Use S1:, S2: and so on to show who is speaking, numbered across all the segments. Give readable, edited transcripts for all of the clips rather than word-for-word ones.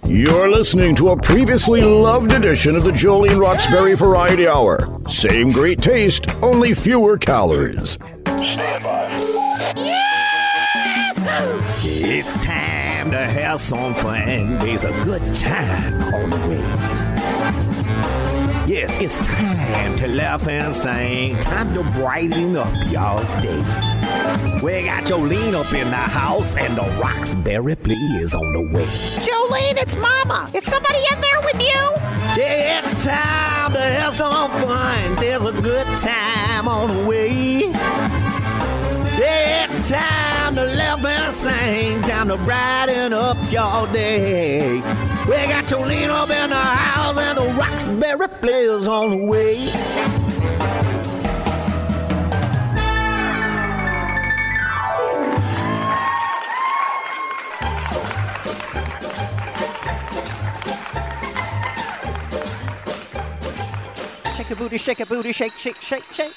S1: You're listening to a previously loved edition of the Jolene Roxbury Variety Hour. Same great taste, only fewer calories.
S2: Stand by.
S3: It's time to have some fun. There's a good time on the way. Yes, it's time to laugh and sing. Time to brighten up y'all's day. We got Jolene up in the house and the Roxbury play is on the way.
S4: Jolene, it's Mama. Is somebody in there with you?
S3: Yeah, it's time to have some fun. There's a good time on the way. Yeah, it's time to laugh and sing. Time to brighten up your day. We got Jolene up in the house and the Roxbury players on the way.
S5: Shake a booty, shake, shake, shake, shake.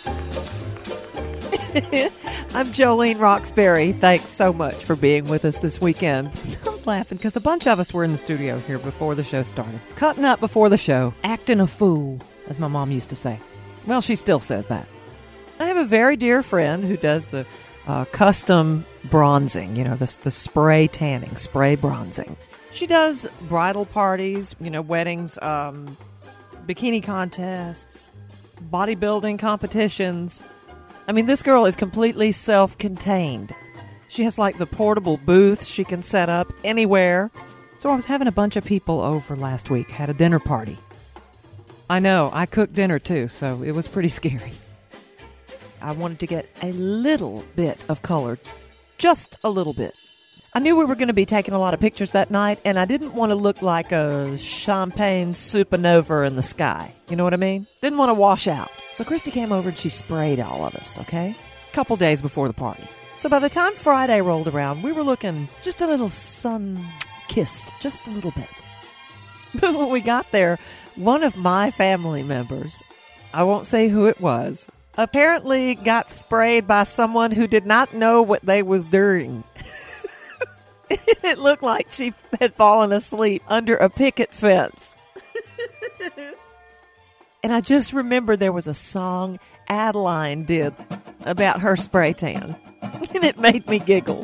S5: I'm Jolene Roxbury. Thanks so much for being with us this weekend. I'm laughing because a bunch of us were in the studio here before the show started. Cutting up before the show. Acting a fool, as my mom used to say. Well, she still says that. I have a very dear friend who does the custom bronzing, the spray tanning, spray bronzing. She does bridal parties, weddings, bikini contests, bodybuilding competitions. I mean, this girl is completely self-contained. She has the portable booth she can set up anywhere. So I was having a bunch of people over last week, had a dinner party. I know, I cooked dinner too, so it was pretty scary. I wanted to get a little bit of color, just a little bit. I knew we were going to be taking a lot of pictures that night, and I didn't want to look like a champagne supernova in the sky. You know what I mean? Didn't want to wash out. So Christy came over and she sprayed all of us, okay? A couple days before the party. So by the time Friday rolled around, we were looking just a little sun-kissed, just a little bit. But when we got there, one of my family members, I won't say who it was, apparently got sprayed by someone who did not know what they was doing. It looked like she had fallen asleep under a picket fence. And I just remember there was a song Adeline did about her spray tan. And it made me giggle.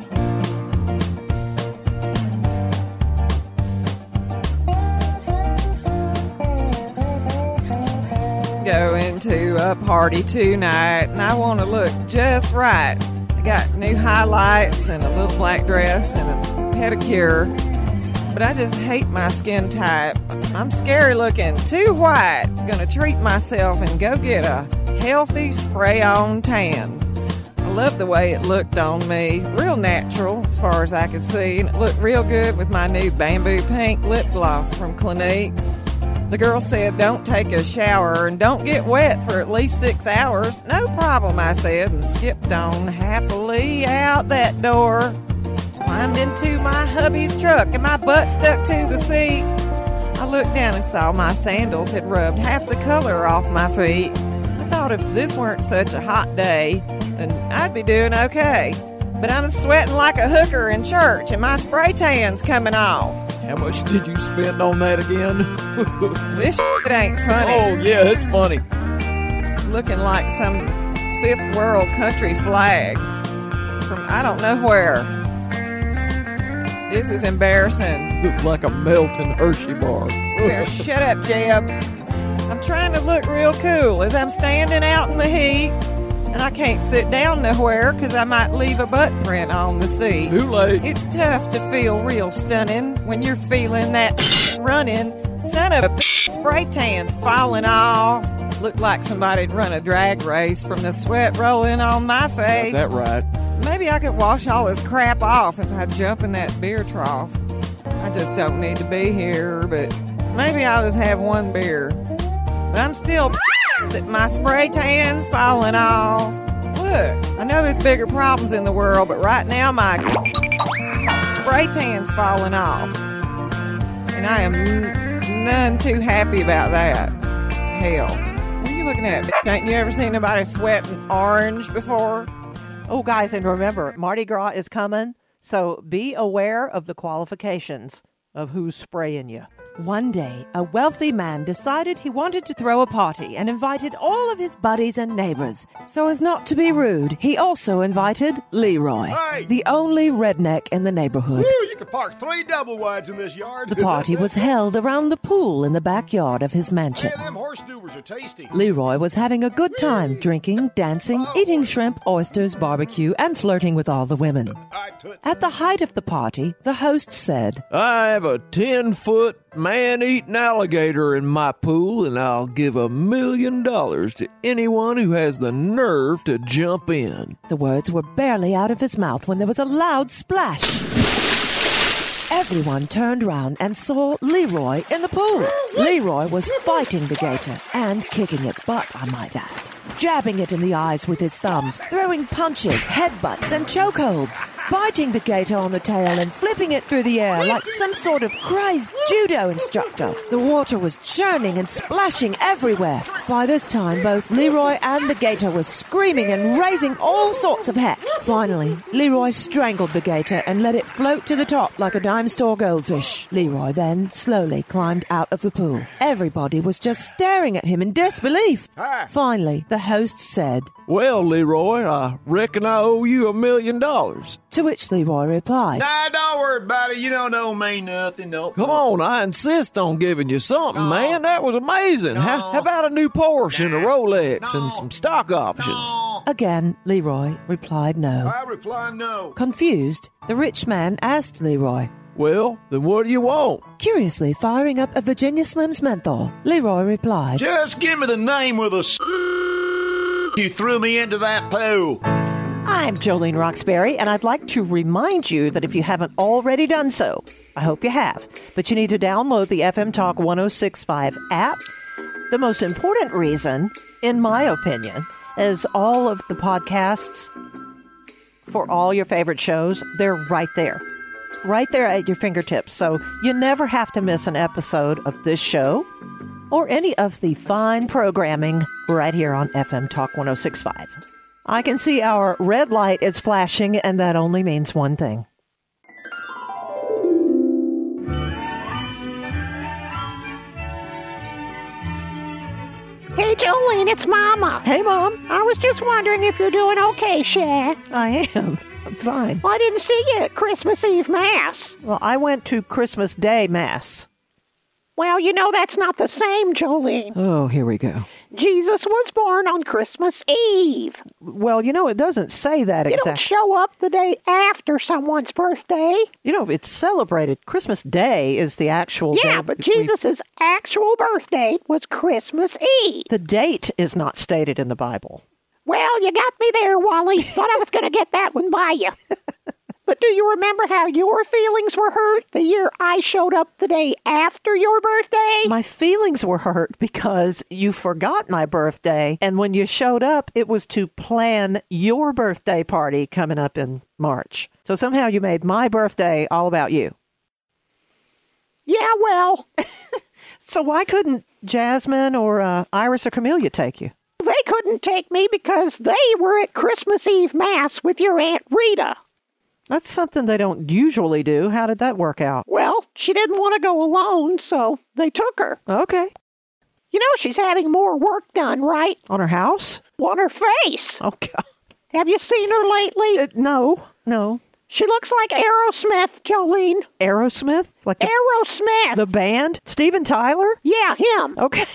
S5: Going to a party tonight, and I want to look just right. I got new highlights and a little black dress and a pedicure, but I just hate my skin type. I'm scary looking, too white. Gonna treat myself and go get a healthy spray-on tan. I love the way it looked on me. Real natural as far as I could see, and it looked real good with my new bamboo pink lip gloss from Clinique. The girl said, don't take a shower and don't get wet for at least 6 hours. No problem, I said, and skipped on happily out that door. Climbed into my hubby's truck and my butt stuck to the seat. I looked down and saw my sandals had rubbed half the color off my feet. I thought if this weren't such a hot day, then I'd be doing okay. But I'm sweating like a hooker in church and my spray tan's coming off.
S6: How much did you spend on that again?
S5: This shit ain't funny.
S6: Oh, yeah, it's funny.
S5: Looking like some fifth world country flag from I don't know where. This is embarrassing.
S6: Look like a melting Hershey bar.
S5: Now, shut up, Jeb. I'm trying to look real cool as I'm standing out in the heat. And I can't sit down nowhere because I might leave a butt print on the seat.
S6: Too late.
S5: It's tough to feel real stunning when you're feeling that running. Son of a spray tan's falling off. Looked like somebody'd run a drag race from the sweat rolling on my face.
S6: Got that right.
S5: Maybe I could wash all this crap off if I jump in that beer trough. I just don't need to be here, but maybe I'll just have one beer. But I'm still that my spray tan's falling off. Look, I know there's bigger problems in the world, but right now my spray tan's falling off. And I am none too happy about that. Hell, what are you looking at? Ain't you ever seen anybody sweating orange before? Oh, guys, and remember, Mardi Gras is coming, so be aware of the qualifications. of who's spraying you. One day, a wealthy man decided he wanted to throw a party and invited all of his buddies and neighbors. So as not to be rude, he also invited Leroy, the only redneck in the neighborhood.
S2: Woo, you can park 3 double wides in this yard.
S5: The party was held around the pool in the backyard of his mansion.
S2: Man, them horse doovers are tasty.
S5: Leroy was having a good time drinking, dancing, eating shrimp, oysters, barbecue, and flirting with all the women. At the height of the party, the host said,
S6: I have a 10-foot man-eating alligator in my pool, and I'll give $1 million to anyone who has the nerve to jump in.
S5: The words were barely out of his mouth when there was a loud splash. Everyone turned round and saw Leroy in the pool. Leroy was fighting the gator and kicking its butt, I might add. Jabbing it in the eyes with his thumbs, throwing punches, headbutts, and chokeholds, biting the gator on the tail and flipping it through the air like some sort of crazed judo instructor. The water was churning and splashing everywhere. By this time, both Leroy and the gator were screaming and raising all sorts of heck. Finally, Leroy strangled the gator and let it float to the top like a dime store goldfish. Leroy then slowly climbed out of the pool. Everybody was just staring at him in disbelief. Finally, the host said,
S6: Well, Leroy, I reckon I owe you $1 million.
S5: To which Leroy replied,
S2: Nah, don't worry about it. You don't owe me nothing. No.
S6: Come on, I insist on giving you something,
S2: No.
S6: man. That was amazing.
S2: No.
S6: How about a new Porsche and a Rolex
S2: No.
S6: and some stock options?
S2: No.
S5: Again, Leroy replied no.
S2: I reply no.
S5: Confused, the rich man asked Leroy,
S6: Well, then what do you want?
S5: curiously firing up a Virginia Slims menthol. Leroy replied,
S2: Just give me the name with the you threw me into that pool.
S7: I'm Jolene Roxbury, and I'd like to remind you that if you haven't already done so, I hope you have, but you need to download the FM Talk 1065 app. The most important reason, in my opinion, is all of the podcasts for all your favorite shows, they're right there at your fingertips. So you never have to miss an episode of this show or any of the fine programming right here on FM Talk 1065. I can see our red light is flashing, and that only means one thing.
S4: Hey, Jolene, it's Mama.
S7: Hey, Mom.
S4: I was just wondering if you're doing okay, Shaq.
S7: I am. I'm fine.
S4: Well, I didn't see you at Christmas Eve Mass.
S7: Well, I went to Christmas Day Mass.
S4: Well, you know that's not the same, Jolene.
S5: oh, here we go.
S4: Jesus was born on Christmas Eve.
S7: Well, you know, it doesn't say that
S4: You don't
S7: exactly.
S4: show up the day after someone's birthday.
S7: You know, it's celebrated. Christmas Day is the actual
S4: Yeah,
S7: day.
S4: but Jesus' actual birthday was Christmas Eve.
S7: The date is not stated in the Bible.
S4: Well, you got me there, Wally. Thought I was going to get that one by you. But do you remember how your feelings were hurt the year I showed up the day after your birthday?
S7: My feelings were hurt because you forgot my birthday, and when you showed up, it was to plan your birthday party coming up in March. So somehow you made my birthday all about you.
S4: Yeah, well,
S7: So why couldn't Jasmine or Iris or Camellia take you?
S4: they couldn't take me because they were at Christmas Eve Mass with your Aunt Rita.
S7: That's something they don't usually do. How did that work out?
S4: Well, she didn't want to go alone, so they took her.
S7: Okay.
S4: You know she's having more work done, right?
S7: On her house?
S4: On her face.
S7: Oh, God.
S4: Have you seen her lately?
S7: No.
S4: She looks like Aerosmith, Jolene.
S7: Aerosmith? Like
S4: Aerosmith.
S7: the band? Steven Tyler?
S4: Yeah, him.
S7: Okay.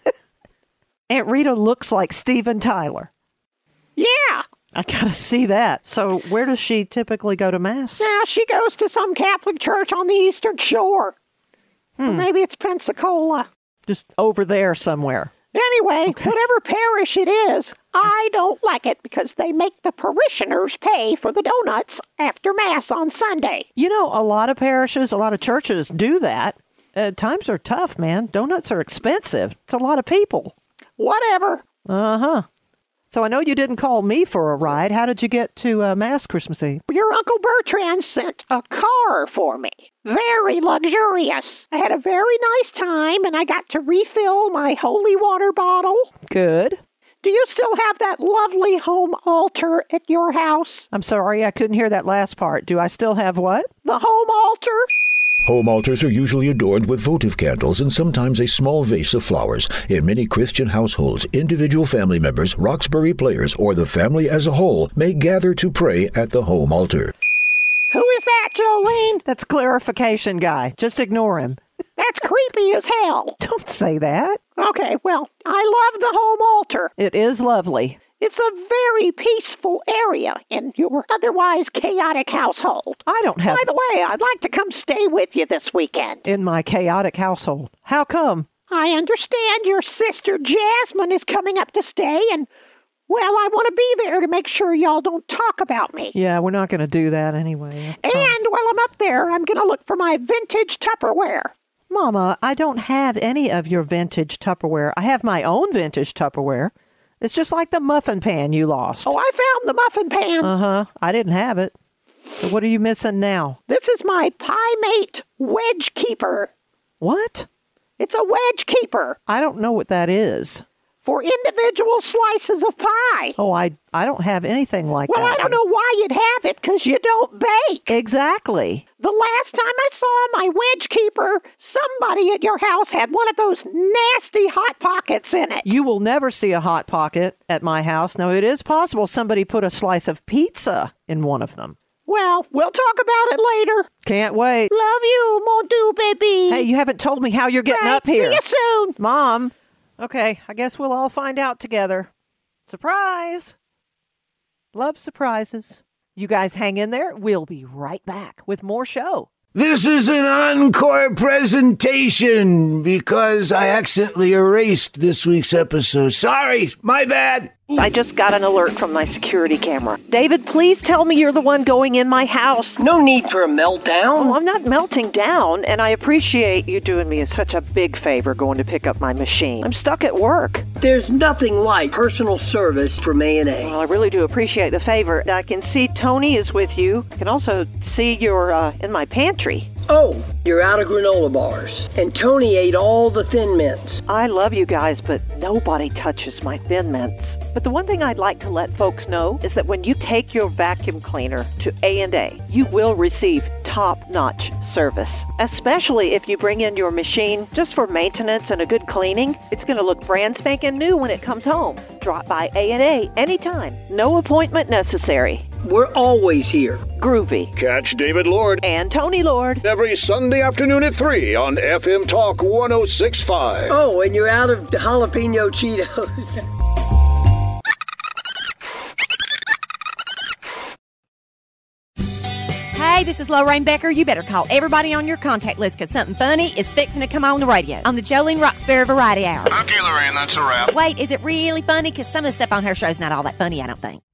S7: Aunt Rita looks like Steven Tyler.
S4: Yeah.
S7: I gotta see that. So where does she typically go to Mass?
S4: Now she goes to some Catholic church on the Eastern Shore. Or maybe it's Pensacola.
S7: Just over there somewhere.
S4: Anyway, whatever parish it is, I don't like it because they make the parishioners pay for the donuts after Mass on Sunday.
S7: You know, a lot of parishes, a lot of churches do that. Times are tough, man. Donuts are expensive. It's a lot of people.
S4: Whatever.
S7: Uh-huh. So I know you didn't call me for a ride. How did you get to Mass Christmas Eve?
S4: Your Uncle Bertrand sent a car for me. Very luxurious. I had a very nice time, and I got to refill my holy water bottle.
S7: Good.
S4: Do you still have that lovely home altar at your house?
S7: I'm sorry, I couldn't hear that last part. Do I still have what?
S4: The home altar?
S1: Home altars are usually adorned with votive candles and sometimes a small vase of flowers. In many Christian households, individual family members, Roxbury players, or the family as a whole may gather to pray at the home altar.
S4: Who is that, Jolene?
S7: That's clarification guy. Just ignore him.
S4: That's creepy as hell.
S7: Don't say that.
S4: Okay, well, I love the home altar.
S7: It is lovely.
S4: It's a very peaceful area in your otherwise chaotic household.
S7: I don't have...
S4: By the way, I'd like to come stay with you this weekend.
S7: In my chaotic household. How come?
S4: I understand your sister Jasmine is coming up to stay, and, well, I want to be there to make sure y'all don't talk about me.
S7: Yeah, we're not going to do that anyway.
S4: And while I'm up there, I'm going to look for my vintage Tupperware.
S7: Mama, I don't have any of your vintage Tupperware. I have my own vintage Tupperware. It's just like the muffin pan you lost.
S4: Oh, I found the muffin pan.
S7: Uh-huh. I didn't have it. So what are you missing now?
S4: This is my Pie Mate Wedge Keeper.
S7: What?
S4: It's a wedge keeper
S7: I don't know what that is.
S4: for individual slices of pie.
S7: Oh, I don't have anything like that.
S4: Well, I don't know why you'd have it, because you don't bake.
S7: Exactly.
S4: The last time I saw my wedge keeper, somebody at your house had one of those nasty Hot Pockets in it.
S7: You will never see a Hot Pocket at my house. Now, it is possible somebody put a slice of pizza in one of them.
S4: Well, we'll talk about it later.
S7: Can't wait.
S4: Love you, mon doux baby.
S7: Hey, you haven't told me how you're getting
S4: Right,
S7: up here.
S4: See you soon.
S7: Mom. Okay, I guess we'll all find out together. Surprise! Love surprises. You guys hang in there. We'll be right back with more show.
S8: This is an encore presentation because I accidentally erased this week's episode. Sorry, my bad.
S9: I just got an alert from my security camera. David, please tell me you're the one going in my house.
S10: No need for a meltdown.
S9: Oh, I'm not melting down, and I appreciate you doing me such a big favor going to pick up my machine. I'm stuck at work.
S10: There's nothing like personal service from A&A.
S9: Well, I really do appreciate the favor. I can see Tony is with you. I can also see you're in my pantry.
S10: Oh, you're out of granola bars. And Tony ate all the Thin Mints.
S9: I love you guys, but nobody touches my Thin Mints. But the one thing I'd like to let folks know is that when you take your vacuum cleaner to A&A, you will receive top-notch service, especially if you bring in your machine just for maintenance and a good cleaning. It's going to look brand spanking new when it comes home. Drop by A&A anytime. No appointment necessary.
S10: We're always here.
S9: Groovy.
S2: Catch David Lord
S9: And Tony Lord.
S2: every Sunday afternoon at 3 on FM Talk 106.5.
S10: Oh, and you're out of jalapeno Cheetos.
S11: Hey, this is Lorraine Becker. You better call everybody on your contact list because something funny is fixing to come on the radio on the Jolene Roxbury Variety Hour.
S12: Okay, Lorraine, that's a wrap.
S11: Wait, is it really funny? Because some of the stuff on her show's not all that funny, I don't think.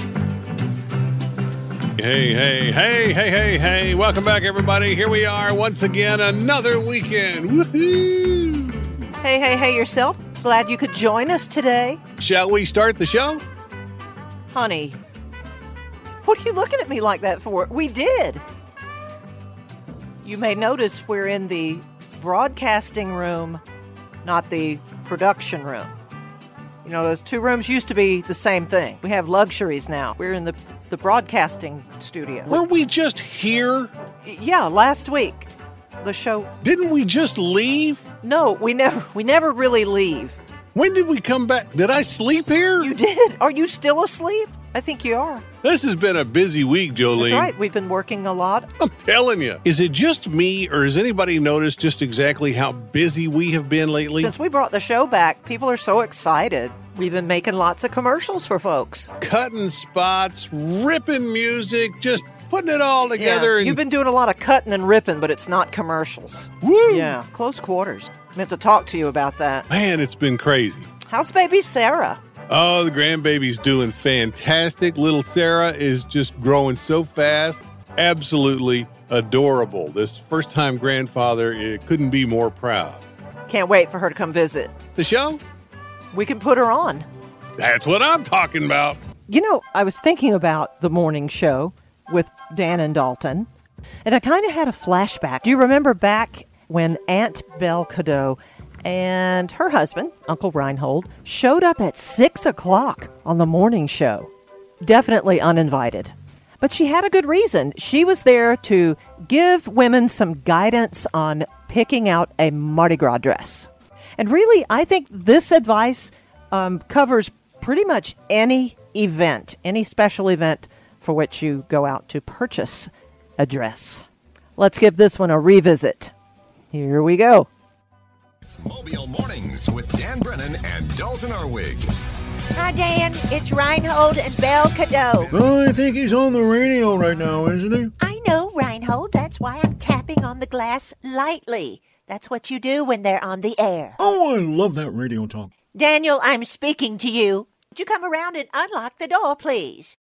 S13: Hey. Welcome back, everybody. Here we are once again, another weekend. Woohoo!
S7: Hey yourself. Glad you could join us today.
S13: Shall we start the show?
S7: Honey, what are you looking at me like that for? We did. You may notice we're in the broadcasting room, not the production room. You know, those two rooms used to be the same thing. We have luxuries now. We're in the broadcasting studio.
S13: Were we just here?
S7: Yeah, last week. The show...
S13: Didn't we just leave?
S7: No, we never really leave.
S13: When did we come back? Did I sleep here?
S7: You did. Are you still asleep? I think you are.
S13: This has been a busy week, Jolene.
S7: That's right. We've been working a lot.
S13: I'm telling you. Is it just me, or has anybody noticed just exactly how busy we have been lately?
S7: Since we brought the show back, people are so excited. We've been making lots of commercials for folks.
S13: Cutting spots, ripping music, just putting it all together.
S7: Yeah,
S13: and
S7: you've been doing a lot of cutting and ripping, but it's not commercials.
S13: Woo!
S7: Yeah, close quarters. Meant to talk to you about that.
S13: Man, it's been crazy.
S7: How's baby Sarah?
S13: Oh, the grandbaby's doing fantastic. Little Sarah is just growing so fast. Absolutely adorable. This first-time grandfather couldn't be more proud.
S7: Can't wait for her to come visit.
S13: The show?
S7: We can put her on.
S13: That's what I'm talking about.
S7: You know, I was thinking about the morning show with Dan and Dalton, and I kind of had a flashback. Do you remember back when Aunt Belle Cadeau and her husband, Uncle Reinhold, showed up at 6 o'clock on the morning show? Definitely uninvited. But she had a good reason. She was there to give women some guidance on picking out a Mardi Gras dress. And really, I think this advice covers pretty much any event, any special event for which you go out to purchase a dress. Let's give this one a revisit. Here we go.
S12: It's Mobile Mornings with Dan Brennan and Dalton Arwig.
S14: Hi, Dan. It's Reinhold and Belle Cadeau.
S1: Oh, I think he's on the radio right now, isn't he?
S14: I know, Reinhold. That's why I'm tapping on the glass lightly. That's what you do when they're on the air.
S1: Oh, I love that radio talk.
S14: Daniel, I'm speaking to you. Would you come around and unlock the door, please?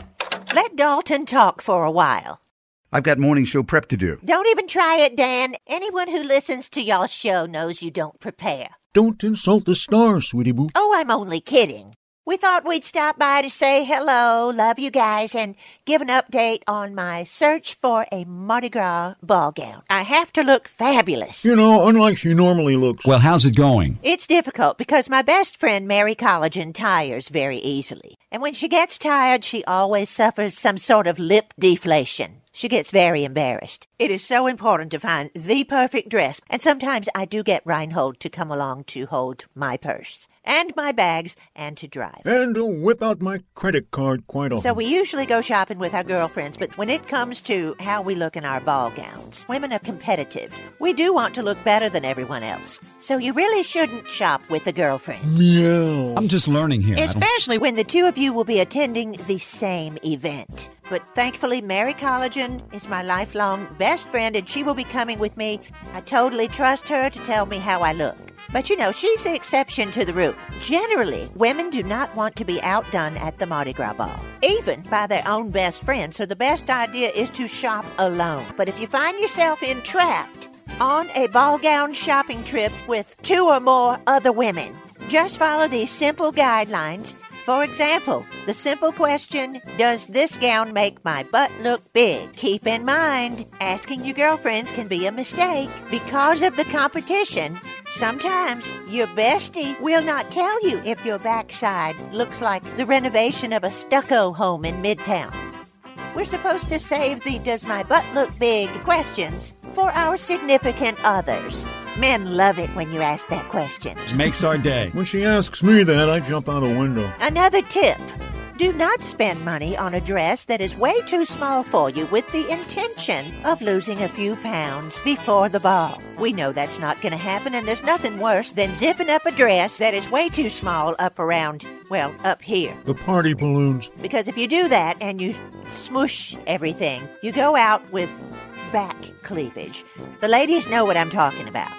S14: Let Dalton talk for a while.
S15: I've got morning show prep to do.
S14: Don't even try it, Dan. Anyone who listens to y'all's show knows you don't prepare.
S1: Don't insult the stars, sweetie boo.
S14: Oh, I'm only kidding. We thought we'd stop by to say hello, love you guys, and give an update on my search for a Mardi Gras ball gown. I have to look fabulous.
S1: You know, unlike she normally looks.
S15: Well, how's it going?
S14: It's difficult because my best friend, Mary Collagen, tires very easily. And when she gets tired, she always suffers some sort of lip deflation. She gets very embarrassed. It is so important to find the perfect dress, and sometimes I do get Reinhold to come along to hold my purse and my bags and to drive.
S1: And to whip out my credit card quite often.
S14: So we usually go shopping with our girlfriends, but when it comes to how we look in our ball gowns, women are competitive. We do want to look better than everyone else. So you really shouldn't shop with a girlfriend.
S1: Meow.
S15: I'm just learning here.
S14: Especially when the two of you will be attending the same event. But thankfully, Mary Collagen is my lifelong best friend, and she will be coming with me. I totally trust her to tell me how I look. But you know, she's the exception to the rule. Generally, women do not want to be outdone at the Mardi Gras ball, even by their own best friend, so the best idea is to shop alone. But if you find yourself entrapped on a ball gown shopping trip with 2 or more other women, just follow these simple guidelines. For example, the simple question, does this gown make my butt look big? Keep in mind, asking your girlfriends can be a mistake. Because of the competition, sometimes your bestie will not tell you if your backside looks like the renovation of a stucco home in Midtown. We're supposed to save the does my butt look big questions for our significant others. Men love it when you ask that question.
S15: Makes our day.
S1: When she asks me that, I jump out a window.
S14: Another tip. Do not spend money on a dress that is way too small for you with the intention of losing a few pounds before the ball. We know that's not going to happen, and there's nothing worse than zipping up a dress that is way too small up around, well, up here.
S1: The party balloons.
S14: Because if you do that and you smoosh everything, you go out with back cleavage. The ladies know what I'm talking about.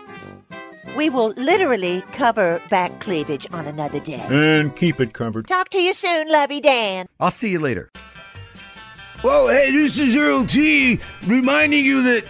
S14: We will literally cover back cleavage on another day.
S1: And keep it covered.
S14: Talk to you soon, Lovey Dan.
S15: I'll see you later.
S8: Whoa, hey, this is Earl T. reminding you that,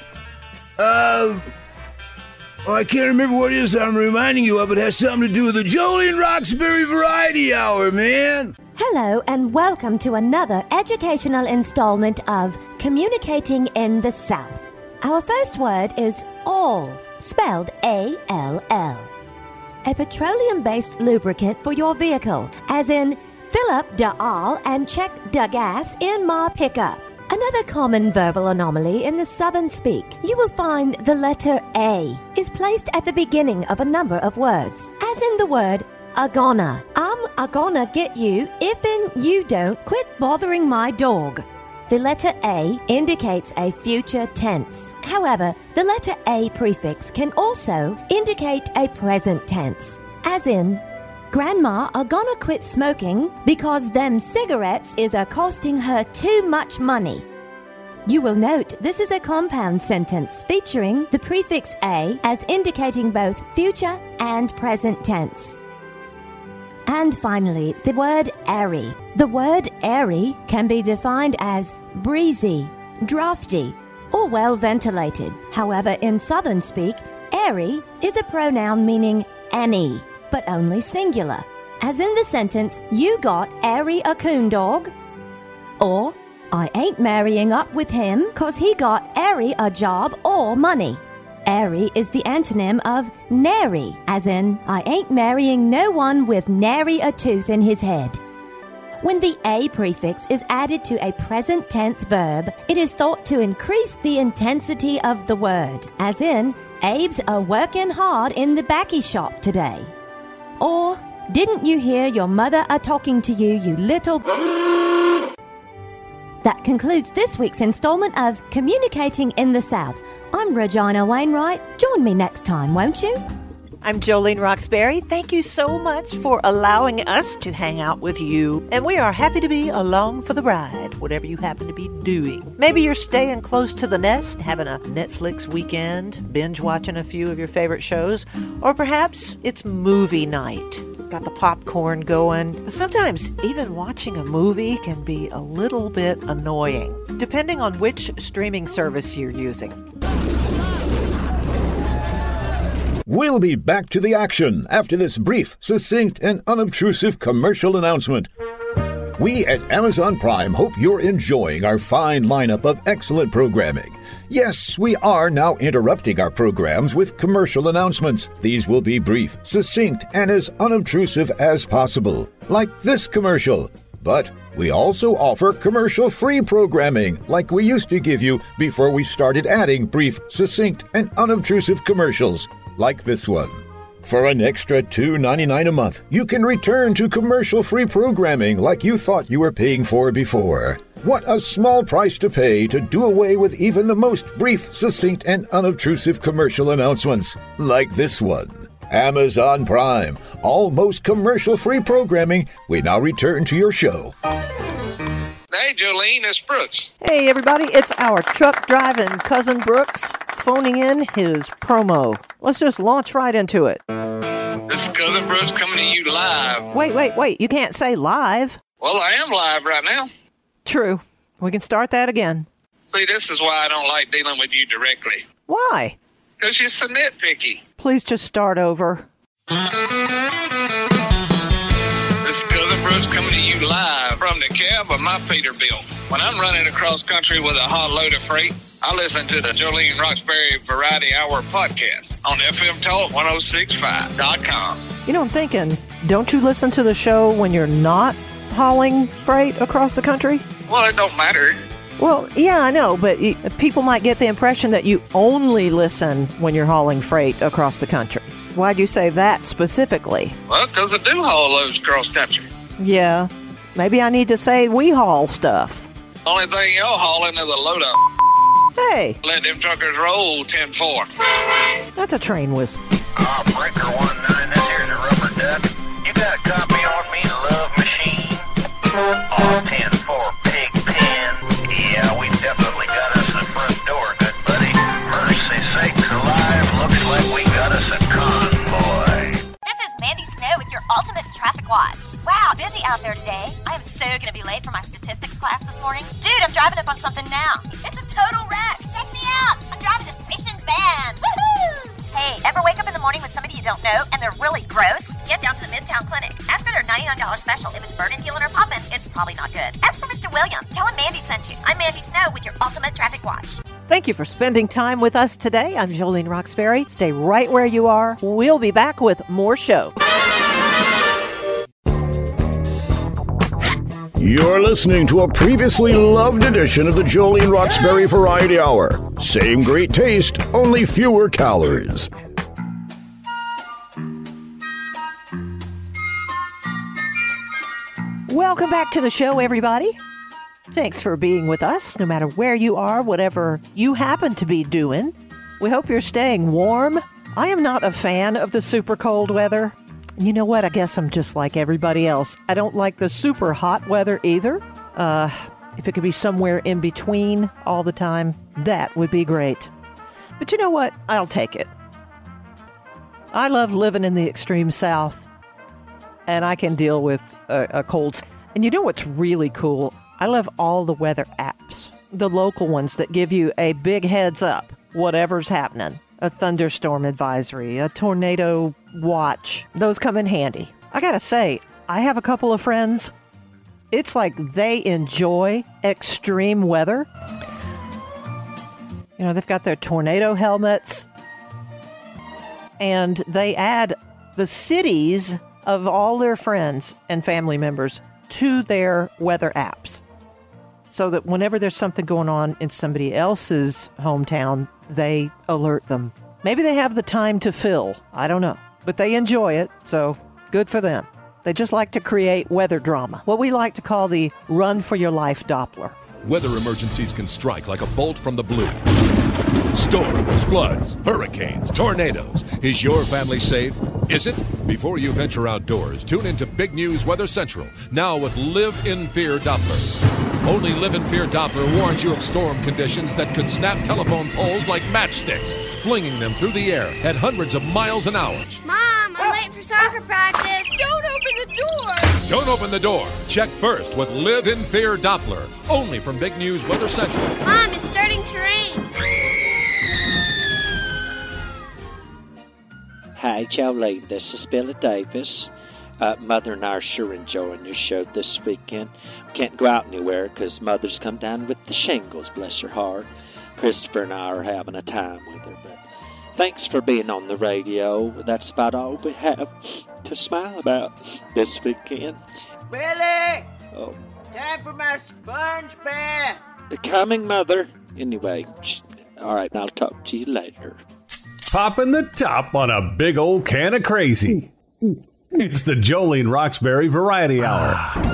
S8: I can't remember what it is that I'm reminding you of. It has something to do with the Jolene Roxbury Variety Hour, man.
S16: Hello and welcome to another educational installment of Communicating in the South. Our first word is all, spelled A-L-L. A petroleum-based lubricant for your vehicle, as in fill up the all and check the gas in my pickup. Another common verbal anomaly in the Southern speak, you will find the letter A is placed at the beginning of a number of words, as in the word agonna. I'm a-gonna get you if you don't quit bothering my dog. The letter A indicates a future tense. However, the letter A prefix can also indicate a present tense, as in, Grandma are gonna quit smoking because them cigarettes is a-costing her too much money. You will note this is a compound sentence featuring the prefix A as indicating both future and present tense. And finally, the word airy. The word airy can be defined as breezy, drafty, or well ventilated. However, in Southern speak, airy is a pronoun meaning any, but only singular. As in the sentence, you got airy a coon dog, or I ain't marrying up with him 'cause he got airy a job or money. Airy is the antonym of nary, as in, I ain't marrying no one with nary a tooth in his head. When the A prefix is added to a present tense verb, it is thought to increase the intensity of the word, as in, Abe's a working hard in the baccy shop today. Or, didn't you hear your mother a talking to you, you little... That concludes this week's installment of Communicating in the South. I'm Regina Wainwright. Join me next time, won't you?
S7: I'm Jolene Roxbury. Thank you so much for allowing us to hang out with you. And we are happy to be along for the ride, whatever you happen to be doing. Maybe you're staying close to the nest, having a Netflix weekend, binge watching a few of your favorite shows, or perhaps it's movie night. Got the popcorn going. But sometimes even watching a movie can be a little bit annoying, depending on which streaming service you're using.
S1: We'll be back to the action after this brief, succinct, and unobtrusive commercial announcement. We at Amazon Prime hope you're enjoying our fine lineup of excellent programming. Yes, we are now interrupting our programs with commercial announcements. These will be brief, succinct, and as unobtrusive as possible, like this commercial. But we also offer commercial-free programming like we used to give you before we started adding brief, succinct, and unobtrusive commercials, like this one. For an extra $2.99 a month, you can return to commercial-free programming like you thought you were paying for before. What a small price to pay to do away with even the most brief, succinct, and unobtrusive commercial announcements, like this one. Amazon Prime, almost commercial-free programming. We now return to your show.
S17: Hey, Jolene, it's Brooks.
S7: Hey, everybody, it's our truck-driving cousin Brooks phoning in his promo. Let's just launch right into it.
S17: This is Cousin Brooks coming to you live.
S7: Wait. You can't say live.
S17: Well, I am live right now.
S7: True. We can start that again.
S17: See, this is why I don't like dealing with you directly.
S7: Why?
S17: Because you're so nitpicky.
S7: Please just start over.
S17: This is Cousin Brooks coming to you live from the cab of my Peterbilt. When I'm running across country with a hot load of freight, I listen to the Jolene Roxbury Variety Hour podcast on FMTalk1065.com.
S7: You know, I'm thinking, don't you listen to the show when you're not hauling freight across the country?
S17: Well, it don't matter.
S7: Well, yeah, I know, but people might get the impression that you only listen when you're hauling freight across the country. Why'd you say that specifically?
S17: Well, because I do haul loads across country.
S7: Yeah, maybe I need to say we haul stuff.
S17: Only thing y'all hauling is a load of
S7: Hey.
S17: Let them truckers roll 10-4.
S7: That's a train whistle.
S18: Breaker 19, this here's a rubber duck. You got a copy on me, Love Machine? All 10-4 pig pen. Yeah, we definitely got us the front door, good buddy. Mercy sakes alive, looks like we got us a convoy.
S11: This is Mandy Snow with your ultimate traffic watch. Wow, busy out there today. I am so going to be late for my statistics class this morning. Dude, I'm driving up on something now. It's a total wreck. Check me out. I'm driving a station van. Woohoo! Hey, ever wake up in the morning with somebody you don't know and they're really gross? Get down to the Midtown Clinic. Ask for their $99 special. If it's burning, peeling, or popping, it's probably not good. Ask for Mr. William. Tell him Mandy sent you. I'm Mandy Snow with your ultimate traffic watch.
S7: Thank you for spending time with us today. I'm Jolene Roxbury. Stay right where you are. We'll be back with more show.
S1: You're listening to a previously loved edition of the Jolene Roxbury Variety Hour. Same great taste, only fewer calories.
S7: Welcome back to the show, everybody. Thanks for being with us, no matter where you are, whatever you happen to be doing. We hope you're staying warm. I am not a fan of the super cold weather. You know what? I guess I'm just like everybody else. I don't like the super hot weather either. If it could be somewhere in between all the time, that would be great. But you know what? I'll take it. I love living in the extreme south, and I can deal with a cold. And you know what's really cool? I love all the weather apps, the local ones that give you a big heads up, whatever's happening. A thunderstorm advisory, a tornado watch. Those come in handy. I gotta say, I have a couple of friends. It's like they enjoy extreme weather. You know, they've got their tornado helmets, and they add the cities of all their friends and family members to their weather apps so that whenever there's something going on in somebody else's hometown, they alert them. Maybe they have the time to fill. I don't know. But they enjoy it, so good for them. They just like to create weather drama, what we like to call the run for your life Doppler.
S19: Weather emergencies can strike like a bolt from the blue. Storms, floods, hurricanes, tornadoes. Is your family safe? Is it? Before you venture outdoors, tune into Big News Weather Central, now with Live in Fear Doppler. Only Live in Fear Doppler warns you of storm conditions that could snap telephone poles like matchsticks, flinging them through the air at hundreds of miles an hour.
S20: Mom, I'm late for soccer practice. Don't open the door.
S19: Don't open the door. Check first with Live in Fear Doppler, only from Big News Weather Central.
S20: Mom, it's starting to rain.
S21: Hi, Jolene. This is Billy Davis. Mother and I are sure enjoying your show this weekend. Can't go out anywhere because Mother's come down with the shingles, bless her heart. Christopher and I are having a time with her. But thanks for being on the radio. That's about all we have to smile about this weekend.
S3: Billy!
S21: Oh,
S3: Time for my sponge bath.
S21: coming, Mother. Anyway, all right, I'll talk to you later.
S22: Popping the top on a big old can of crazy. It's the Jolene Roxbury Variety Hour.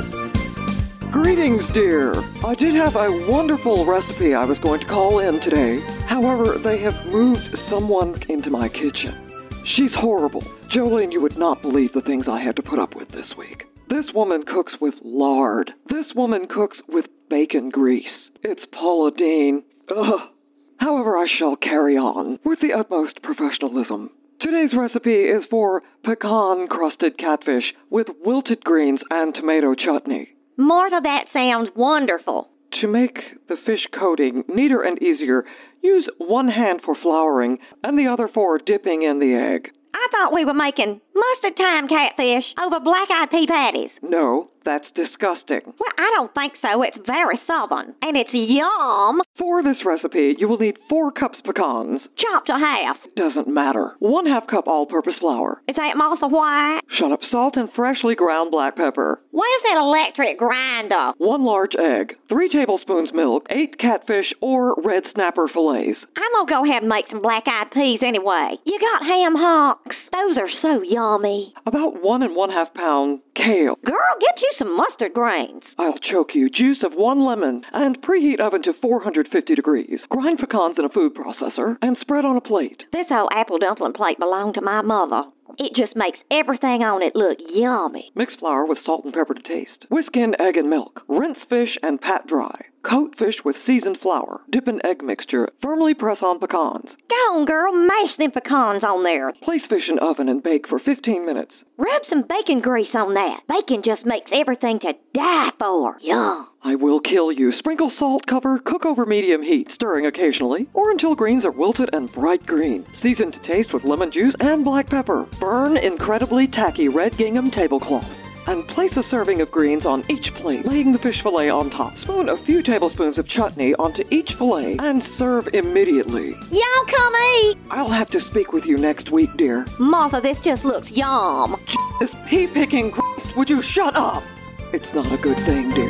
S23: Greetings, dear. I did have a wonderful recipe I was going to call in today. However, they have moved someone into my kitchen. She's horrible. Jolene, you would not believe the things I had to put up with this week. This woman cooks with lard. This woman cooks with bacon grease. It's Paula Deen. Ugh. However, I shall carry on with the utmost professionalism. Today's recipe is for pecan-crusted catfish with wilted greens and tomato chutney.
S4: Martha, that sounds wonderful.
S23: To make the fish coating neater and easier, use one hand for flouring and the other for dipping in the egg.
S4: I thought we were making mustard time catfish over black-eyed pea patties.
S23: No, that's disgusting.
S4: Well, I don't think so. It's very southern. And it's yum.
S23: For this recipe, you will need 4 cups pecans.
S4: Chopped to half.
S23: Doesn't matter. 1/2 cup all-purpose flour.
S4: Is that Martha white?
S23: Shut up, salt and freshly ground black pepper.
S4: Where's that electric grinder?
S23: 1 large egg. 3 tablespoons milk. 8 catfish or red snapper fillets.
S4: I'm gonna go ahead and make some black-eyed peas anyway. You got ham hocks. Those are so yummy.
S23: About 1 1/2 pound kale.
S4: Girl, get you some mustard grains.
S23: I'll choke you. Juice of 1 lemon. And preheat oven to 450 degrees. Grind pecans in a food processor and spread on a plate.
S4: This old apple dumpling plate belonged to my mother. It just makes everything on it look yummy.
S23: Mix flour with salt and pepper to taste. Whisk in egg and milk. Rinse fish and pat dry. Coat fish with seasoned flour. Dip in egg mixture. Firmly press on pecans.
S4: Go on, girl. Mash them pecans on there.
S23: Place fish in oven and bake for 15 minutes.
S4: Rub some bacon grease on that. Bacon just makes everything to die for. Yum.
S23: I will kill you. Sprinkle salt, cover, cook over medium heat, stirring occasionally, or until greens are wilted and bright green. Season to taste with lemon juice and black pepper. Burn incredibly tacky red gingham tablecloth. And place a serving of greens on each plate, laying the fish fillet on top. Spoon a few tablespoons of chutney onto each fillet and serve immediately.
S4: Y'all come eat.
S23: I'll have to speak with you next week, dear.
S4: Martha, this just looks yum.
S23: This pea-picking Christ, would you shut up? It's not a good thing, dear.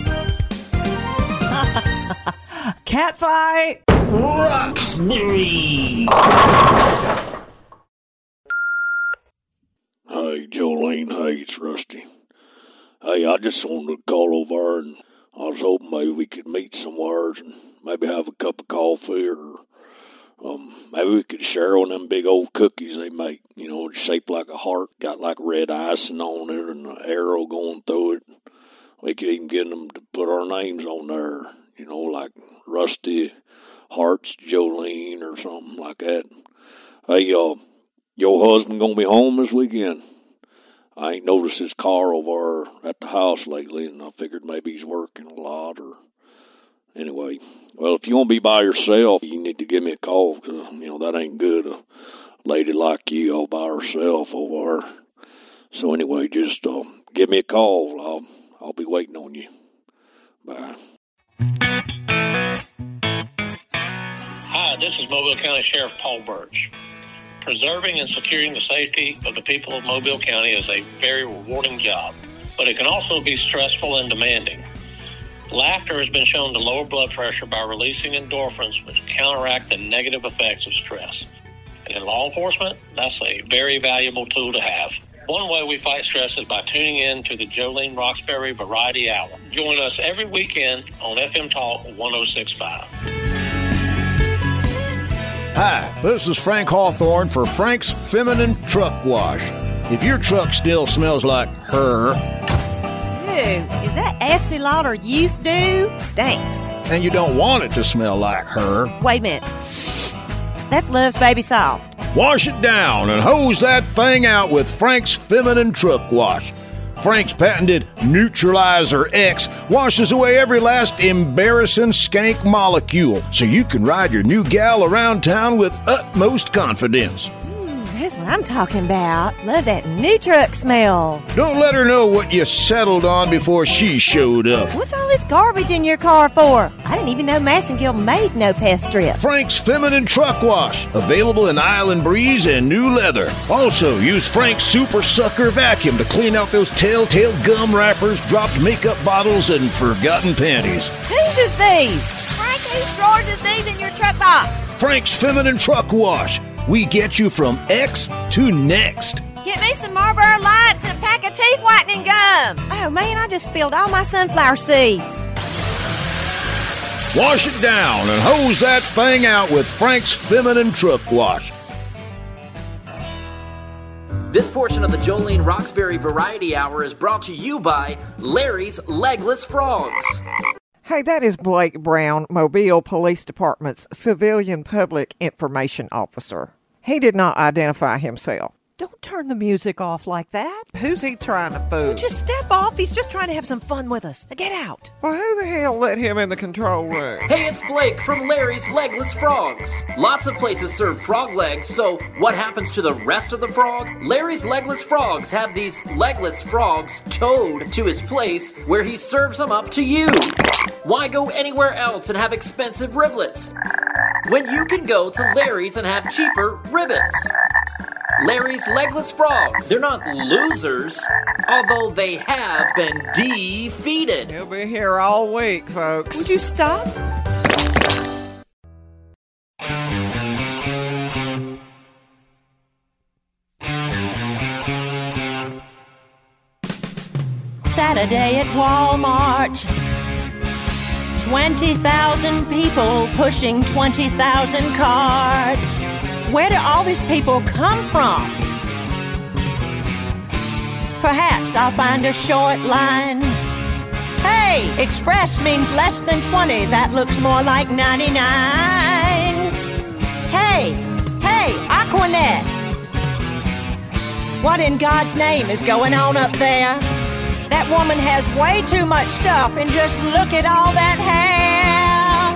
S7: Cat fight!
S8: Roxbury!
S24: Hey, Jolene. Hey, it's Rusty. Hey, I just wanted to call over and I was hoping maybe we could meet somewhere and maybe have a cup of coffee or maybe we could share one of them big old cookies they make, you know, shaped like a heart, got like red icing on it and an arrow going through it. We could even get them to put our names on there, you know, like Rusty Hearts Jolene or something like that. Hey, your husband gonna be home this weekend? I ain't noticed his car over at the house lately, and I figured maybe he's working a lot, or anyway. Well, if you want to be by yourself, you need to give me a call, because, you know, that ain't good, a lady like you all by herself over there. So anyway, just give me a call. I'll be waiting on you. Bye.
S25: Hi, this is Mobile County Sheriff Paul Birch. Preserving and securing the safety of the people of Mobile County is a very rewarding job. but it can also be stressful and demanding. Laughter has been shown to lower blood pressure by releasing endorphins, which counteract the negative effects of stress. And in law enforcement, that's a very valuable tool to have. One way we fight stress is by tuning in to the Jolene Roxbury Variety Hour. Join us every weekend on FM Talk 1065.
S8: Hi, this is Frank Hawthorne for Frank's Feminine Truck Wash. If your truck still smells like her,
S14: Is that Estee Lauder Youth Dew? Stinks.
S8: and you don't want it to smell like her,
S14: Wait a minute. That's Love's Baby Soft.
S8: wash it down and hose that thing out with Frank's Feminine Truck Wash. Frank's patented Neutralizer X washes away every last embarrassing skank molecule so you can ride your new gal around town with utmost confidence.
S14: That's what I'm talking about. Love that new truck smell.
S8: Don't let her know what you settled on before she showed up.
S14: What's all this garbage in your car for? I didn't even know Massengill made no pest strip.
S8: Frank's Feminine Truck Wash, available in Island Breeze and New Leather. Also, use Frank's Super Sucker Vacuum to clean out those telltale gum wrappers, dropped makeup bottles, and forgotten panties.
S14: Whose is these? Frank, whose drawers is these in your truck box?
S8: Frank's Feminine Truck Wash. We get you from X to next.
S14: Get me some Marlboro Lights and a pack of teeth whitening gum. Oh, man, I just spilled all my sunflower seeds.
S8: Wash it down and hose that thing out with Frank's Feminine Truck Wash.
S2: This portion of the Jolene Roxbury Variety Hour is brought to you by Larry's Legless Frogs.
S5: Hey, that is Blake Brown, Mobile Police Department's Civilian Public Information Officer. He did not identify himself.
S7: Don't turn the music off like that.
S5: Who's he trying to fool?
S7: Well, just step off. He's just trying to have some fun with us. Now get out.
S5: Well, who the hell let him in the control room?
S2: Hey, it's Blake from Larry's Legless Frogs. Lots of places serve frog legs, so what happens to the rest of the frog? Larry's Legless Frogs have these legless frogs towed to his place where he serves them up to you. Why go anywhere else and have expensive riblets when you can go to Larry's and have cheaper ribbons? Larry's Legless Frogs. They're not losers, although they have been defeated.
S5: He'll be here all week, folks.
S7: Would you stop?
S6: Saturday at Walmart. 20,000 people pushing 20,000 carts. Where do all these people come from? Perhaps I'll find a short line. Hey, express means less than 20. That looks more like 99. Hey, Aquanet. What in God's name is going on up there? That woman has way too much stuff, and just look at all that hair.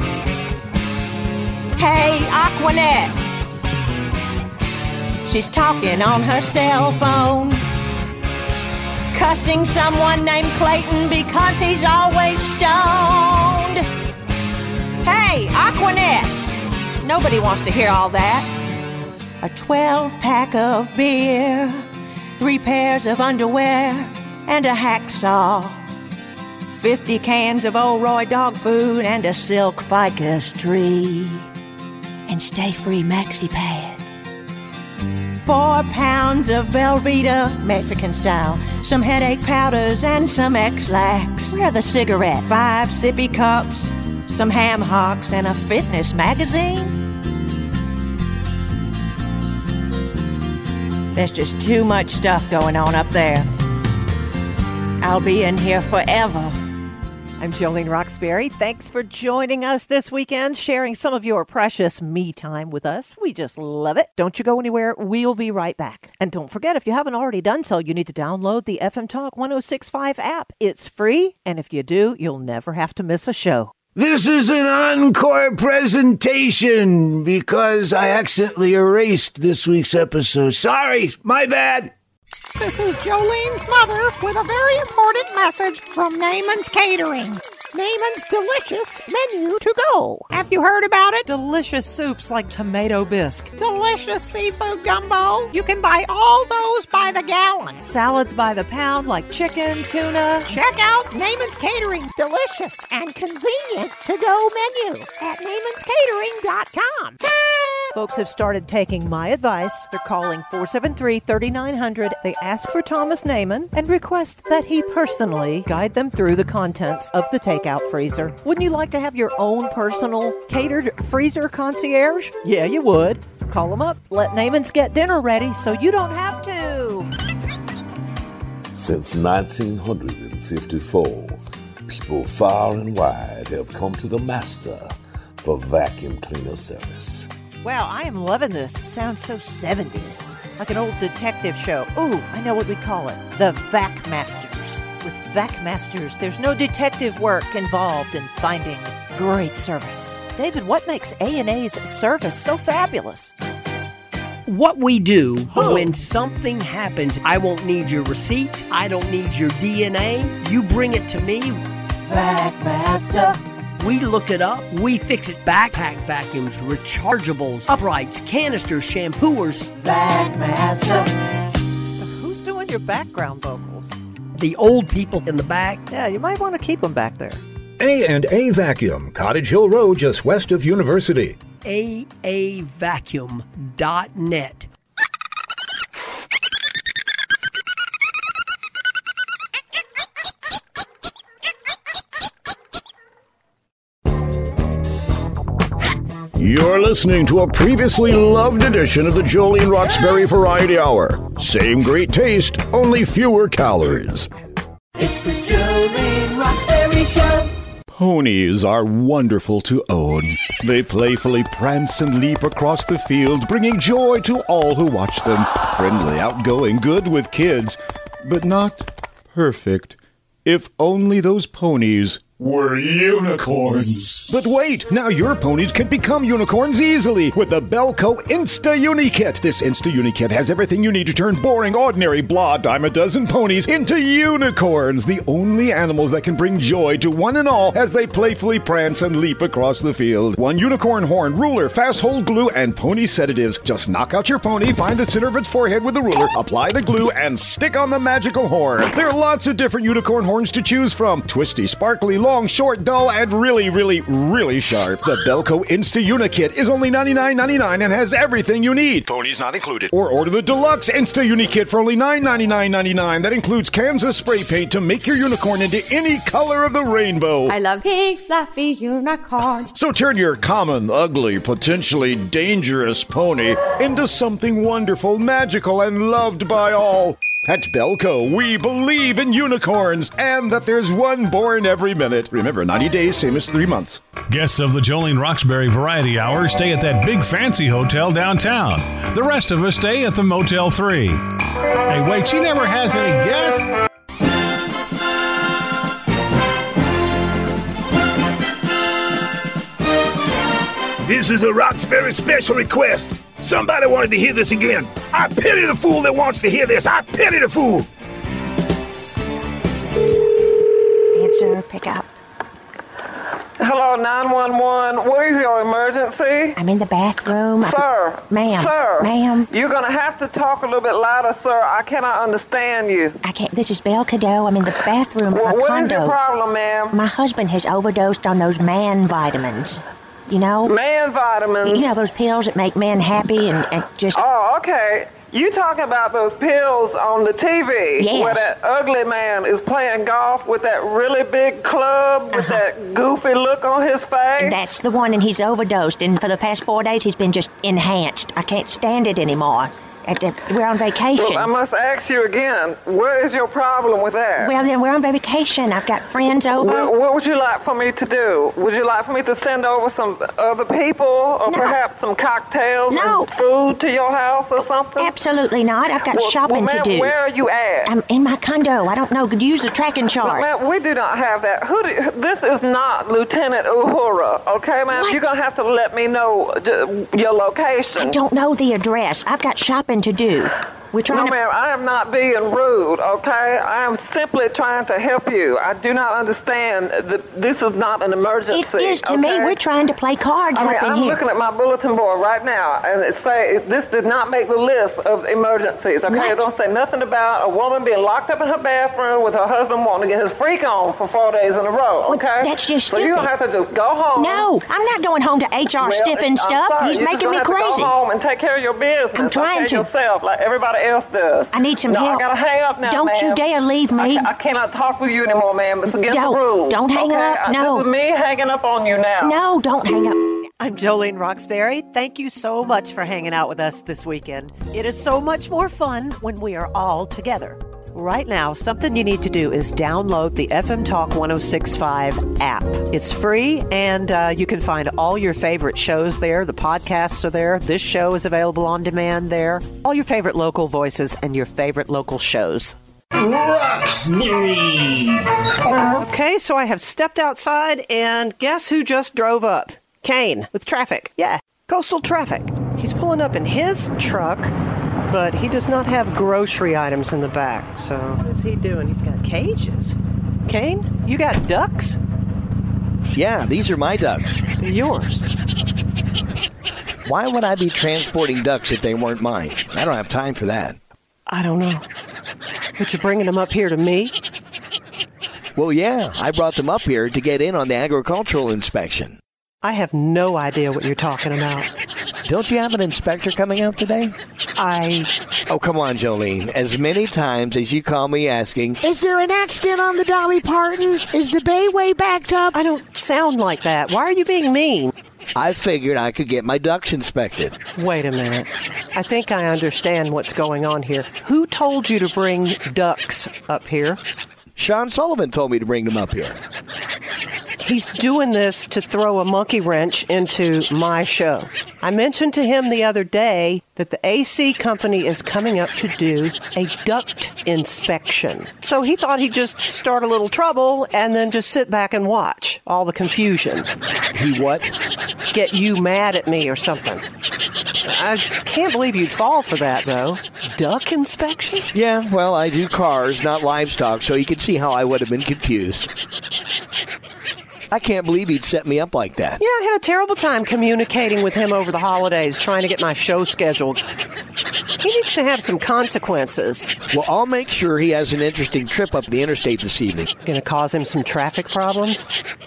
S6: Hey, Aquanet. She's talking on her cell phone, cussing someone named Clayton because he's always stoned. Hey, Aquanet! Nobody wants to hear all that. A 12-pack of beer, 3 pairs of underwear, and a hacksaw. 50 cans of Old Roy dog food and a silk ficus tree. And Stay Free Maxi Pad. 4 pounds of Velveeta, Mexican style, some headache powders and some X-Lax. Where are the cigarettes? 5 sippy cups, some ham hocks, and a fitness magazine? There's just too much stuff going on up there. I'll be in here forever.
S7: I'm Jolene Roxbury. Thanks for joining us this weekend, sharing some of your precious me time with us. We just love it. Don't you go anywhere. We'll be right back. And don't forget, if you haven't already done so, you need to download the FM Talk 1065 app. It's free, and if you do, you'll never have to miss a show.
S8: This is an encore presentation because I accidentally erased this week's episode. Sorry, my bad.
S4: This is Jolene's mother with a very important message from Naaman's Catering.
S3: Neiman's delicious menu to go. Have you heard about it?
S7: Delicious soups like tomato bisque.
S3: Delicious seafood gumbo. You can buy all those by the gallon.
S7: Salads by the pound like chicken, tuna.
S3: Check out Neiman's Catering. Delicious and convenient to-go menu at Neiman'sCatering.com.
S7: Folks have started taking my advice. They're calling 473-3900. They ask for Thomas Neiman and request that he personally guide them through the contents of the takeout freezer. Wouldn't you like to have your own personal catered freezer concierge? Yeah, you would. Call them up. Let Neiman's get dinner ready so you don't have to.
S9: Since 1954, people far and wide have come to the master for vacuum cleaner service.
S7: Wow, I am loving this. It sounds so 70s. Like an old detective show. Ooh, I know what we call it. The Vac Masters. With Vac Masters, there's no detective work involved in finding great service. David, what makes A&A's service so fabulous?
S10: What we do when something happens, I won't need your receipt. I don't need your DNA. You bring it to me.
S7: Vac Master.
S10: We look it up. We fix it. Backpack vacuums, rechargeables, uprights, canisters, shampooers.
S7: Vac Master. So who's doing your background vocals?
S10: The old people in the back.
S7: Yeah, you might want to keep them back there.
S1: A&A Vacuum, Cottage Hill Road, just west of University.
S10: aavacuum.net.
S8: You're listening to a previously loved edition of the Jolene Roxbury Variety Hour. Same great taste, only fewer calories.
S3: It's the Jolene Roxbury Show.
S8: Ponies are wonderful to own. They playfully prance and leap across the field, bringing joy to all who watch them. Friendly, outgoing, good with kids, but not perfect. If only those ponies were unicorns. But wait, now your ponies can become unicorns easily with the Belco Insta Uni Kit. This Insta Uni Kit has everything you need to turn boring, ordinary, blah, dime a dozen ponies into unicorns, the only animals that can bring joy to one and all as they playfully prance and leap across the field. One unicorn horn, ruler, fast hold glue, and pony sedatives. Just knock out your pony, find the center of its forehead with the ruler, apply the glue, and stick on the magical horn. There are lots of different unicorn horns to choose from. Twisty, sparkly, long, short, dull, and really, really, really sharp. The Belco Insta Uni Kit is only $99.99 and has everything you need. Ponies not included. Or order the Deluxe Insta Uni Kit for only $9.99.99. That includes cans of spray paint to make your unicorn into any color of the rainbow.
S6: I love pink, fluffy unicorns.
S8: So turn your common, ugly, potentially dangerous pony into something wonderful, magical, and loved by all. At Belco, we believe in unicorns and that there's one born every minute. Remember, 90 days, same as 3 months.
S22: Guests of the Jolene Roxbury Variety Hour stay at that big fancy hotel downtown. The rest of us stay at the Motel 3. Hey, wait, she never has any guests?
S12: This is a Roxbury special request. Somebody wanted to hear this again. I pity the fool that wants to hear this. I pity the fool.
S14: Answer, pick up.
S23: Hello, 911. What is your emergency?
S14: I'm in the bathroom.
S23: Sir.
S14: Ma'am.
S23: Sir.
S14: Ma'am.
S23: You're going to have to talk a little bit louder, sir. I cannot understand you.
S14: I can't. This is Belle Cadeau. I'm in the bathroom of my
S23: What
S14: condo.
S23: is your problem, ma'am?
S14: My husband has overdosed on those man vitamins. You know?
S23: Man vitamins?
S14: You know, those pills that make men happy and just...
S23: Oh, okay. You talking about those pills on the TV?
S14: Yes.
S23: Where that ugly man is playing golf with that really big club with that goofy look on his face?
S14: That's the one, and he's overdosed, and for the past 4 days he's been just enhanced. I can't stand it anymore. We're on vacation.
S23: Well, I must ask you again, what is your problem with that?
S14: Well, then, we're on vacation. I've got friends over.
S23: What would you like for me to do? Would you like for me to send over some other people or perhaps some cocktails and food to your house or something?
S14: Absolutely not. I've got shopping to do.
S23: Where are you at?
S14: I'm in my condo. I don't know. Could use a tracking chart.
S23: Ma'am, we do not have that. This is not Lieutenant Uhura, okay, ma'am? You're going to have to let me know your location.
S14: I don't know the address. I've got shopping to do.
S6: We're trying
S23: No, ma'am, I am not being rude, okay? I am simply trying to help you. I do not understand that this is not an emergency.
S6: It is to me. We're trying to play cards up in
S23: I'm
S6: here.
S23: looking at my bulletin board right now, and it say this did not make the list of emergencies, okay? It don't say nothing about a woman being locked up in her bathroom with her husband wanting to get his freak on for 4 days in a row, okay?
S6: That's just
S23: So you don't have to just go home.
S6: No, I'm not going home to HR Stiffen stuff.
S23: Sorry,
S6: He's
S23: you
S6: making me
S23: just
S6: crazy.
S23: have to go home and take care of your business.
S6: I'm trying to.
S23: yourself like everybody else does.
S6: I need some
S23: no,
S6: help.
S23: I gotta hang up now,
S6: Don't
S23: ma'am.
S6: you dare leave me.
S23: I cannot talk with you anymore, ma'am. It's against the rules.
S6: Don't hang up. No.
S23: This is me hanging up on you now.
S6: No, don't hang up.
S7: I'm Jolene Roxbury. Thank you so much for hanging out with us this weekend. It is so much more fun when we are all together. Right now, something you need to do is download the FM Talk 106.5 app. It's free, and you can find all your favorite shows there. The podcasts are there. This show is available on demand there. All your favorite local voices and your favorite local shows.
S3: Roxbury!
S7: Okay, so I have stepped outside, and guess who just drove up? Kane, with traffic. Yeah, coastal traffic. He's pulling up in his truck, but he does not have grocery items in the back. So what is he doing? He's got cages. Kane, you got ducks?
S13: Yeah, these are my ducks.
S7: They're yours.
S13: Why would I be transporting ducks if they weren't mine? I don't have time for that.
S7: I don't know. But you're bringing them up here to me?
S13: Well, yeah, I brought them up here to get in on the agricultural inspection.
S7: I have no idea what you're talking about.
S13: Don't you have an inspector coming out today? Oh, come on, Jolene. As many times as you call me asking,
S3: Is there an accident on the Dolly Parton? Is the bayway backed up?
S7: I don't sound like that. Why are you being mean?
S13: I figured I could get my ducks inspected.
S7: Wait a minute. I think I understand what's going on here. Who told you to bring ducks up here?
S13: Sean Sullivan told me to bring them up here.
S7: He's doing this to throw a monkey wrench into my show. I mentioned to him the other day that the AC company is coming up to do a duct inspection. So he thought he'd just start a little trouble and then just sit back and watch all the confusion.
S13: He what?
S7: Get you mad at me or something. I can't believe you'd fall for that, though. Duck inspection?
S13: Yeah, well, I do cars, not livestock, so you can see how I would have been confused. I can't believe he'd set me up like that.
S7: Yeah, I had a terrible time communicating with him over the holidays, trying to get my show scheduled. He needs to have some consequences.
S13: Well, I'll make sure he has an interesting trip up the interstate this evening.
S7: Gonna cause him some traffic problems?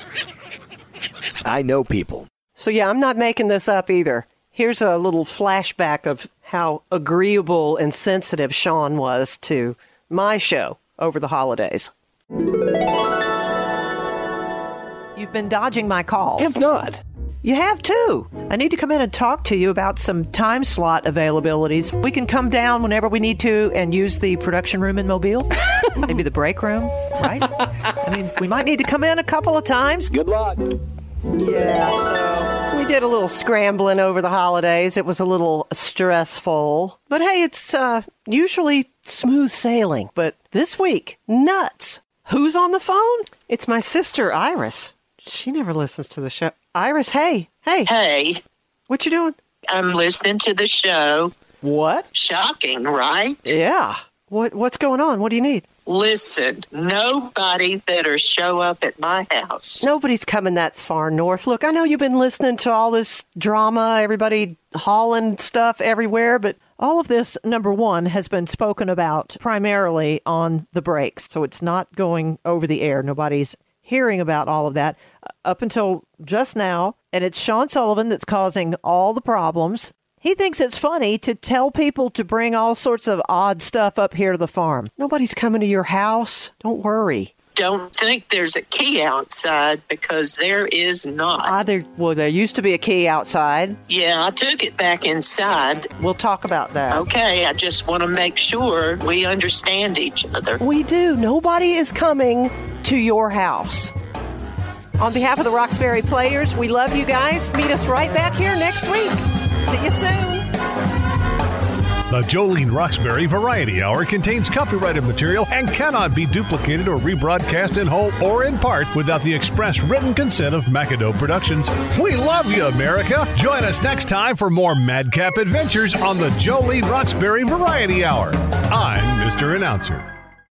S13: I know people.
S7: So yeah, I'm not making this up either. Here's a little flashback of how agreeable and sensitive Sean was to my show over the holidays. You've been dodging my calls.
S23: If not.
S7: You have too. I need to come in and talk to you about some time slot availabilities. We can come down whenever we need to and use the production room in Mobile. Maybe the break room, right? I mean, we might need to come in a couple of times.
S23: Good luck.
S7: Yeah, so we did a little scrambling over the holidays. It was a little stressful. But hey, it's usually smooth sailing. But this week, nuts. Who's on the phone? It's my sister, Iris. She never listens to the show. Iris, hey.
S15: Hey.
S7: What you doing?
S15: I'm listening to the show.
S7: What?
S15: Shocking, right?
S7: Yeah. What's going on? What do you need?
S15: Listen, nobody better show up at my house.
S7: Nobody's coming that far north. Look, I know you've been listening to all this drama, everybody hauling stuff everywhere, but all of this, number one, has been spoken about primarily on the breaks, so it's not going over the air. Nobody's hearing about all of that up until just now, and it's Sean Sullivan that's causing all the problems. He thinks it's funny to tell people to bring all sorts of odd stuff up here to the farm. Nobody's coming to your house. Don't worry.
S15: Don't think there's a key outside, because there is not.
S7: There used to be a key outside.
S15: Yeah, I took it back inside.
S7: We'll talk about that.
S15: Okay, I just want to make sure we understand each other.
S7: We do. Nobody is coming to your house. On behalf of the Roxbury Players, we love you guys. Meet us right back here next week. See you soon.
S22: The Jolene Roxbury Variety Hour contains copyrighted material and cannot be duplicated or rebroadcast in whole or in part without the express written consent of McAdoo Productions. We love you, America. Join us next time for more madcap adventures on the Jolene Roxbury Variety Hour. I'm Mr. Announcer.